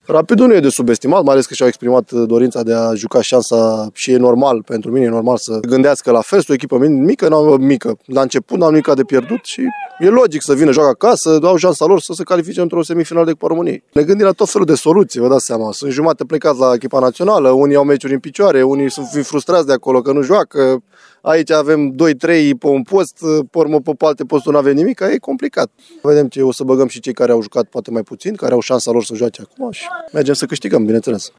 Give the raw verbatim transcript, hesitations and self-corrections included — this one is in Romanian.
Rapidul nu e de subestimat, mai ales că și-au exprimat dorința de a juca șansa și e normal, pentru mine e normal să gândească la fel, sunt o echipă mică, n-au mică. La început n-au nimic de pierdut și e logic să vină, joacă acasă, au șansa lor să se califice într-o semifinală de Cupa României. Ne gândim la tot felul de soluții, vă dați seama. Sunt jumate plecați la echipa națională, unii au meciuri în picioare, unii sunt frustrați de acolo că nu joacă. Aici avem doi trei pe un post, pe urmă pe alte posturi nu avem nimic, e complicat. Vedem ce o să băgăm și cei care au jucat poate mai puțin, care au șansa lor să joace acum și mergem să câștigăm, bineînțeles.